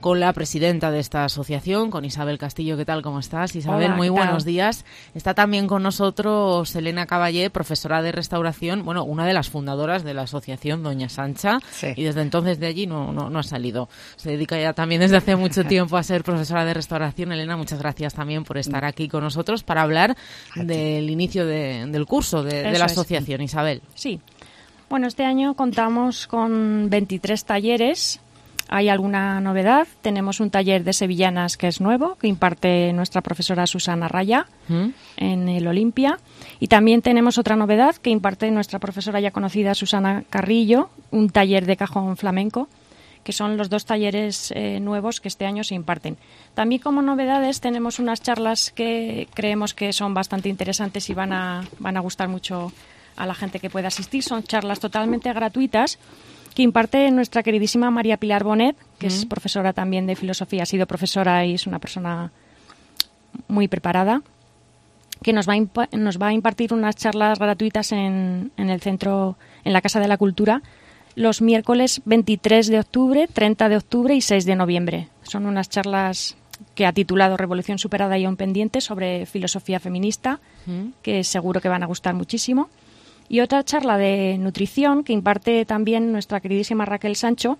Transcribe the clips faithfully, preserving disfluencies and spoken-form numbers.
con la presidenta de esta asociación, con Isabel Castillo. ¿Qué tal? ¿Cómo estás, Isabel? Hola, muy ¿qué tal? buenos días. Está también con nosotros Elena Caballé, profesora de restauración, bueno, una de las fundadoras de la asociación Doña Sancha, sí. y desde entonces de allí no, no, no ha salido. Se dedica ya también desde hace mucho tiempo a ser profesora de restauración. Elena, muchas gracias también por estar aquí con nosotros para hablar del inicio de, del curso de, de la asociación. Es. Isabel. Sí. Bueno, este año contamos con veintitrés talleres. Hay alguna novedad. Tenemos un taller de sevillanas que es nuevo, que imparte nuestra profesora Susana Raya ¿Mm? en el Olimpia. Y también tenemos otra novedad que imparte nuestra profesora ya conocida Susana Carrillo, un taller de cajón flamenco, que son los dos talleres eh, nuevos que este año se imparten. También como novedades tenemos unas charlas que creemos que son bastante interesantes y van a, van a gustar mucho a la gente que pueda asistir. Son charlas totalmente gratuitas que imparte nuestra queridísima María Pilar Bonet, que mm. es profesora también de filosofía, ha sido profesora y es una persona muy preparada, que nos va a, imp- nos va a impartir unas charlas gratuitas en, en el centro, en la Casa de la Cultura, los miércoles veintitrés de octubre, treinta de octubre y seis de noviembre. Son unas charlas que ha titulado Revolución superada y aún pendiente sobre filosofía feminista, mm. que seguro que van a gustar muchísimo. Y otra charla de nutrición que imparte también nuestra queridísima Raquel Sancho,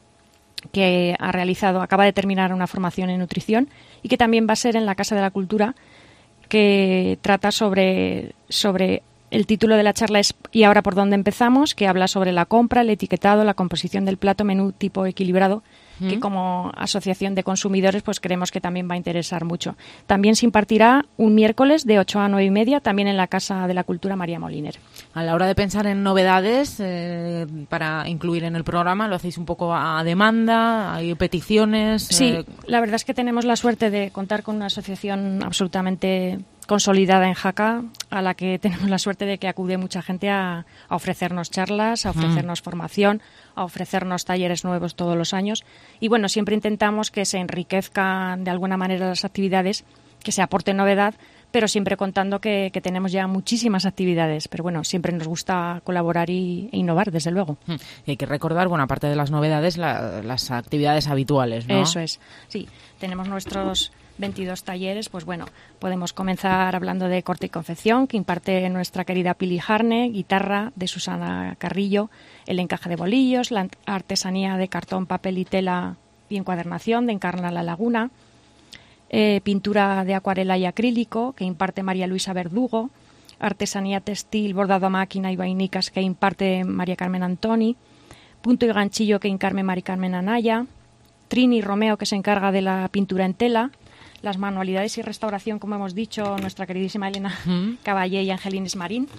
que ha realizado, acaba de terminar una formación en nutrición y que también va a ser en la Casa de la Cultura, que trata sobre, sobre el título de la charla es ¿Y ahora por dónde empezamos?, que habla sobre la compra, el etiquetado, la composición del plato, menú tipo equilibrado, ¿Mm? que como asociación de consumidores pues creemos que también va a interesar mucho. También se impartirá un miércoles de ocho a nueve y media, también en la Casa de la Cultura María Moliner. A la hora de pensar en novedades eh, para incluir en el programa, ¿lo hacéis un poco a demanda? ¿Hay peticiones? Sí, eh... la verdad es que tenemos la suerte de contar con una asociación absolutamente consolidada en Jaca, a la que tenemos la suerte de que acude mucha gente a, a ofrecernos charlas, a ofrecernos mm. formación, a ofrecernos talleres nuevos todos los años. Y bueno, siempre intentamos que se enriquezcan de alguna manera las actividades, que se aporte novedad, pero siempre contando que, que tenemos ya muchísimas actividades. Pero bueno, siempre nos gusta colaborar y, e innovar, desde luego. Y hay que recordar, bueno, aparte de las novedades, la, las actividades habituales, ¿no? Eso es, sí. Tenemos nuestros veintidós talleres, pues bueno, podemos comenzar hablando de corte y confección, que imparte nuestra querida Pili Jarne, guitarra de Susana Carrillo, el encaje de bolillos, la artesanía de cartón, papel y tela y encuadernación de Encarna la Laguna, eh, pintura de acuarela y acrílico, que imparte María Luisa Verdugo, artesanía textil, bordado a máquina y vainicas, que imparte María Carmen Antoni, punto y ganchillo, que imparte María Carmen Anaya, Trini Romeo, que se encarga de la pintura en tela, las manualidades y restauración, como hemos dicho, nuestra queridísima Elena ¿Mm? Caballé y Angelines Marín.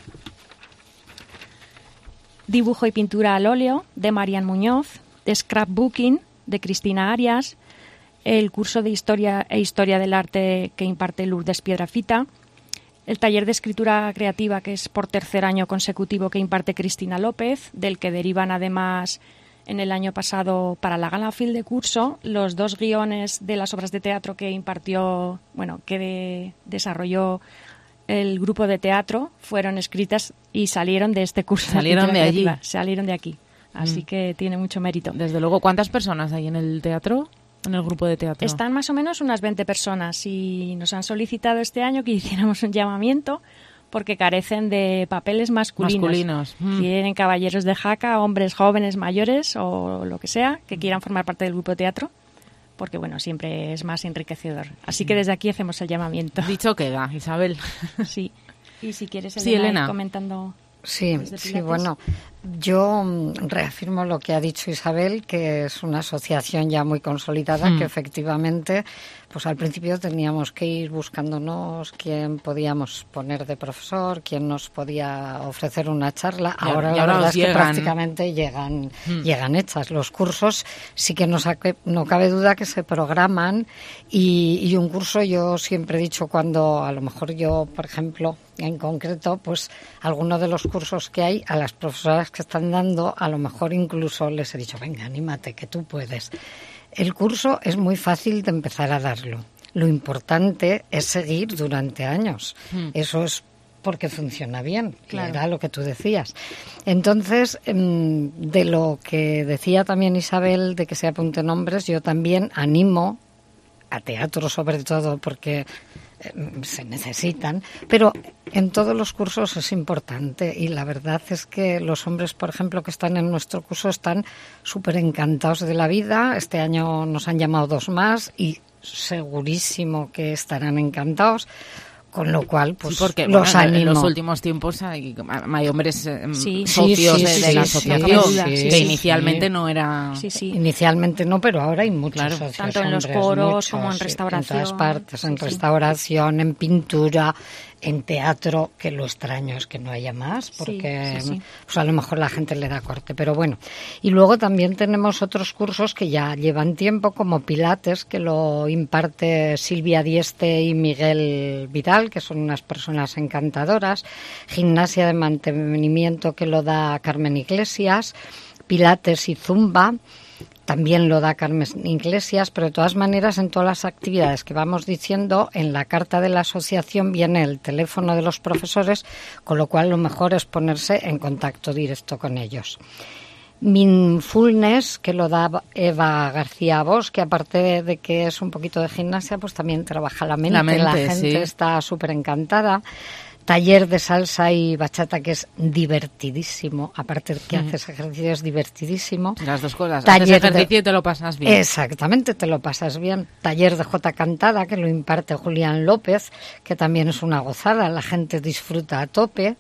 Dibujo y pintura al óleo de Marian Muñoz, de scrapbooking de Cristina Arias, el curso de Historia e Historia del Arte que imparte Lourdes Piedrafita, el taller de escritura creativa, que es por tercer año consecutivo, que imparte Cristina López, del que derivan además en el año pasado para la gala fin de curso los dos guiones de las obras de teatro que impartió, bueno, que de, desarrolló el grupo de teatro, fueron escritas y salieron de este curso. Salieron de allí. Salieron de aquí. Así mm. que tiene mucho mérito. Desde luego, ¿cuántas personas hay en el teatro? En el grupo de teatro. Están más o menos unas veinte personas y nos han solicitado este año que hiciéramos un llamamiento porque carecen de papeles masculinos. Masculinos. Mm. Tienen caballeros de Jaca, hombres jóvenes, mayores o lo que sea, que quieran formar parte del grupo de teatro, porque bueno, siempre es más enriquecedor. Así que desde aquí hacemos el llamamiento. Dicho queda, Isabel. Sí. Y si quieres, Elena, sí, Elena. Ir comentando. Sí, sí, bueno, yo reafirmo lo que ha dicho Isabel, que es una asociación ya muy consolidada, mm. que efectivamente, pues al principio teníamos que ir buscándonos quién podíamos poner de profesor, quién nos podía ofrecer una charla. Y ahora y la ahora verdad es llegan. que prácticamente llegan, mm. llegan hechas. Los cursos sí que no, saque, no cabe duda que se programan y, y un curso, yo siempre he dicho, cuando a lo mejor yo, por ejemplo, en concreto, pues algunos de los cursos que hay, a las profesoras que están dando, a lo mejor incluso les he dicho, venga, anímate, que tú puedes. El curso es muy fácil de empezar a darlo. Lo importante es seguir durante años. Mm. Eso es porque funciona bien, claro. Era lo que tú decías. Entonces, de lo que decía también Isabel, de que se apunten hombres, yo también animo a teatro, sobre todo, porque se necesitan, pero en todos los cursos es importante, y la verdad es que los hombres, por ejemplo, que están en nuestro curso están súper encantados de la vida. Este año nos han llamado dos más y segurísimo que estarán encantados. Con lo cual, pues, sí, porque, los bueno, animo. En los últimos tiempos hay, hay hombres eh, sí, socios sí, de, sí, de la sí, asociación, sí, que sí, inicialmente sí. no era... Sí, sí. Inicialmente no, pero ahora hay muchos claro. socios Tanto en hombres, los coros muchos, como en sí, restauración. En todas partes, en sí, restauración, sí. en pintura, en teatro, que lo extraño es que no haya más, porque sí, sí, sí. Pues a lo mejor la gente le da corte, pero bueno. Y luego también tenemos otros cursos que ya llevan tiempo, como Pilates, que lo imparte Silvia Dieste y Miguel Vidal, que son unas personas encantadoras, gimnasia de mantenimiento, que lo da Carmen Iglesias, Pilates y Zumba, también lo da Carmen Iglesias, pero de todas maneras en todas las actividades que vamos diciendo, en la carta de la asociación viene el teléfono de los profesores, con lo cual lo mejor es ponerse en contacto directo con ellos. Mindfulness, que lo da Eva García Bosch, que aparte de que es un poquito de gimnasia, pues también trabaja la mente, la, mente, la gente sí. Está súper encantada. Taller de salsa y bachata, que es divertidísimo, aparte de que mm. haces ejercicio, es divertidísimo. Las dos cosas, Taller haces ejercicio de... y te lo pasas bien. Exactamente, te lo pasas bien. Taller de jota cantada, que lo imparte Julián López, que también es una gozada, la gente disfruta a tope.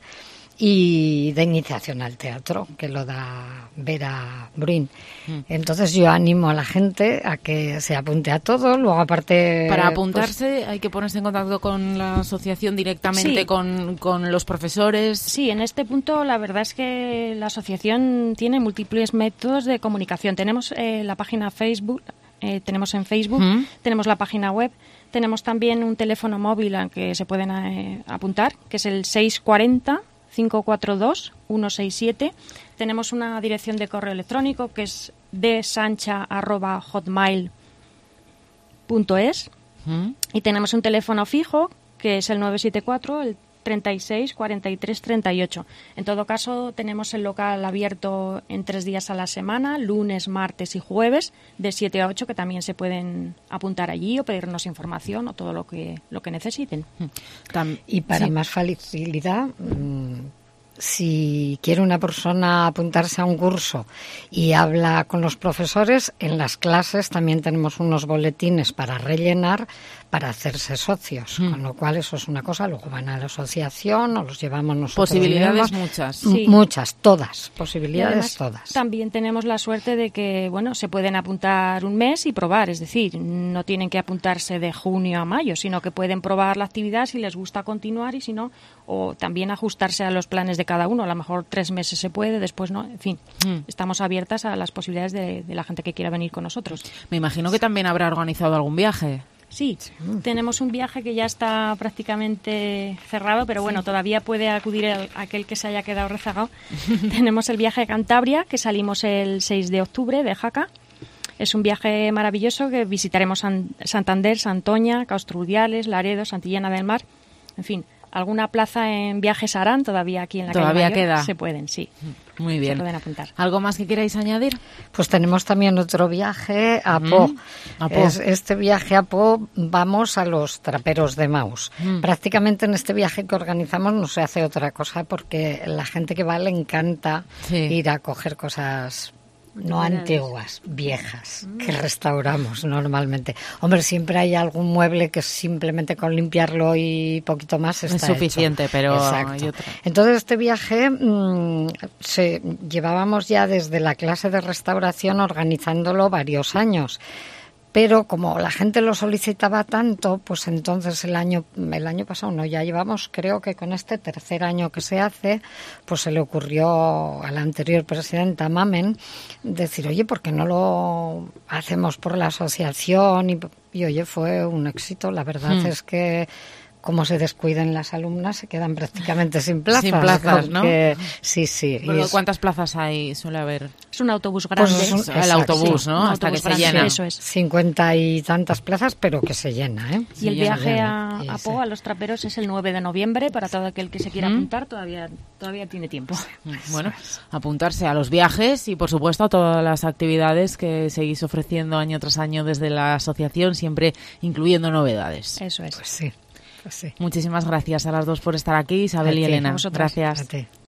Y de iniciación al teatro, que lo da Vera Bruin. Mm. Entonces yo animo a la gente a que se apunte a todo. Luego aparte... Para apuntarse pues, hay que ponerse en contacto con la asociación directamente, sí. con, con los profesores. Sí, en este punto la verdad es que la asociación tiene múltiples métodos de comunicación. Tenemos eh, la página Facebook, eh, tenemos en Facebook, mm. tenemos la página web, tenemos también un teléfono móvil al que se pueden eh, apuntar, que es el seis cuatro cero, cinco cuatro dos, uno seis siete. Tenemos una dirección de correo electrónico que es dsancha arroba hotmail punto es ¿Mm? Y tenemos un teléfono fijo que es el nueve siete cuatro, el treinta y seis, cuarenta y tres, treinta y ocho. En todo caso, tenemos el local abierto en tres días a la semana, lunes, martes y jueves, de siete a ocho, que también se pueden apuntar allí o pedirnos información o todo lo que lo que necesiten. Y para sí. más facilidad, si quiere una persona apuntarse a un curso y habla con los profesores, en las clases también tenemos unos boletines para rellenar para hacerse socios, mm. con lo cual eso es una cosa. Luego van a la asociación o los llevamos nosotros. Posibilidades muchas. Sí. Muchas, todas, posibilidades todas. También tenemos la suerte de que, bueno, se pueden apuntar un mes y probar, es decir, no tienen que apuntarse de junio a mayo, sino que pueden probar la actividad si les gusta continuar y si no, o también ajustarse a los planes de cada uno. A lo mejor tres meses se puede, después no, en fin, mm. estamos abiertas a las posibilidades de, de la gente que quiera venir con nosotros. Me imagino que también habrá organizado algún viaje. Sí, sí, tenemos un viaje que ya está prácticamente cerrado, pero bueno, sí. todavía puede acudir el, aquel que se haya quedado rezagado. Tenemos el viaje a Cantabria, que salimos el seis de octubre de Jaca. Es un viaje maravilloso que visitaremos San, Santander, Santoña, Caustrudiales, Laredo, Santillana del Mar, en fin, alguna plaza en Viajes Arán, todavía aquí en la todavía calle Mayor, queda. Se pueden, sí. Muy bien. Se pueden apuntar. ¿Algo más que queráis añadir? Pues tenemos también otro viaje a Po. Mm, a Po. Es, este viaje a Po vamos a los traperos de Maús. Mm. Prácticamente en este viaje que organizamos no se hace otra cosa porque la gente que va le encanta sí. ir a coger cosas no antiguas, viejas, mm. que restauramos normalmente. Hombre, siempre hay algún mueble que simplemente con limpiarlo y poquito más está es suficiente, hecho. Pero exacto. Hay otra. Entonces este viaje mmm, se llevábamos ya desde la clase de restauración organizándolo varios años. Pero como la gente lo solicitaba tanto, pues entonces el año el año pasado, no, ya llevamos, creo que con este tercer año que se hace, pues se le ocurrió a la anterior presidenta Mamen decir, oye, ¿por qué no lo hacemos por la asociación? Y, y oye, fue un éxito, la verdad mm. es que como se descuiden las alumnas, se quedan prácticamente sin plazas. Sin plazas, ¿no? Sí, sí. Pero ¿cuántas plazas hay suele haber? Es un autobús grande. Pues es un, el autobús, ¿no? Un Hasta autobús que se grande, llena. Eso es. Cincuenta y tantas plazas, pero que se llena, ¿eh? Y el Sí, viaje llena. a, Y a sí. Po, a los traperos, es el nueve de noviembre. Para todo aquel que se quiera ¿Mm? apuntar, todavía todavía tiene tiempo. Bueno, apuntarse a los viajes y, por supuesto, a todas las actividades que seguís ofreciendo año tras año desde la asociación, siempre incluyendo novedades. Eso es. Pues sí, pues sí. Muchísimas gracias a las dos por estar aquí, Isabel A y ti. Elena. A vosotras. Gracias. A ti.